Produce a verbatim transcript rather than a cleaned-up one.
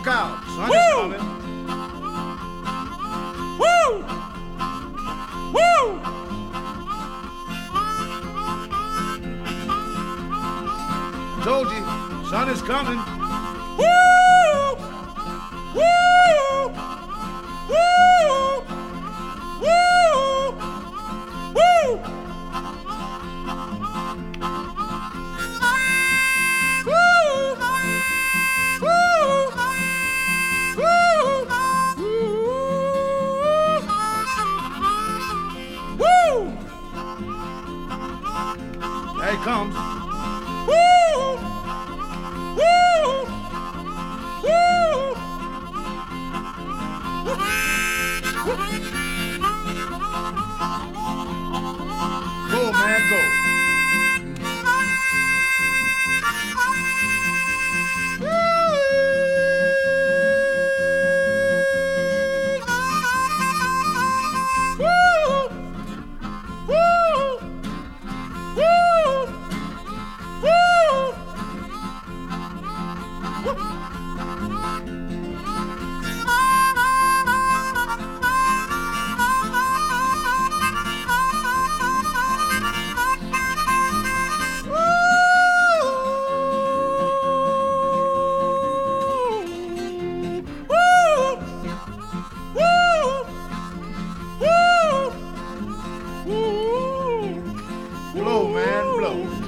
Look out, sun Woo! is coming. Woo! Woo! Told you, sun is coming. Woo! Woo! Woo! Woo! Woo! There he comes. Woo! Woo! Woo! Go, man, go. Blow, man, blow.